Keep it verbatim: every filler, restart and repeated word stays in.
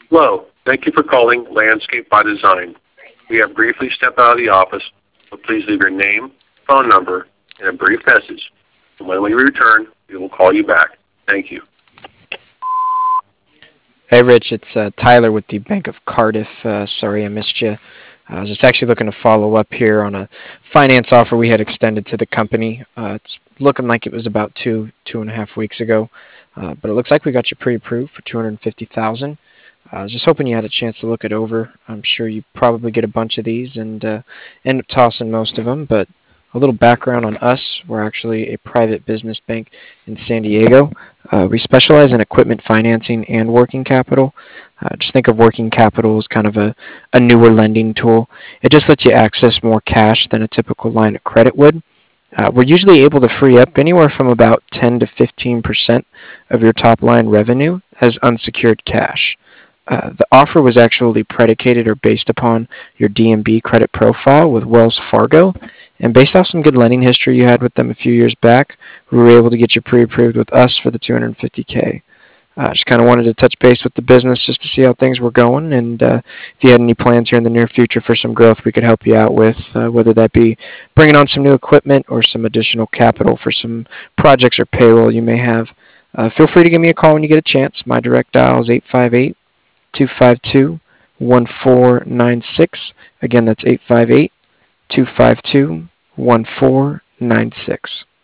Hello. Thank you for calling Landscape by Design. We have briefly stepped out of the office, so please leave your name, phone number, and a brief message. And when we return, we will call you back. Thank you. Hey, Rich, it's uh, Tyler with the Bank of Cardiff. Uh, sorry I missed you. I was just actually looking to follow up here on a finance offer we had extended to the company. Uh, it's looking like it was about two, two and a half weeks ago, uh, but it looks like we got you pre-approved for two hundred fifty thousand dollars. I was just hoping you had a chance to look it over. I'm sure you probably get a bunch of these and uh, end up tossing most of them, but a little background on us. We're actually a private business bank in San Diego. Uh, we specialize in equipment financing and working capital. Uh, just think of working capital as kind of a, a newer lending tool. It just lets you access more cash than a typical line of credit would. Uh, we're usually able to free up anywhere from about ten to fifteen percent of your top line revenue as unsecured cash. Uh, the offer was actually predicated or based upon your D M B credit profile with Wells Fargo, and based off some good lending history you had with them a few years back, we were able to get you pre-approved with us for the two hundred fifty K. Uh, just kind of wanted to touch base with the business just to see how things were going, and uh, if you had any plans here in the near future for some growth we could help you out with, uh, whether that be bringing on some new equipment or some additional capital for some projects or payroll you may have. Uh, feel free to give me a call when you get a chance. My direct dial is eight five eight, two five two, one four nine six. Again, that's eight five eight, two five two, one four nine six.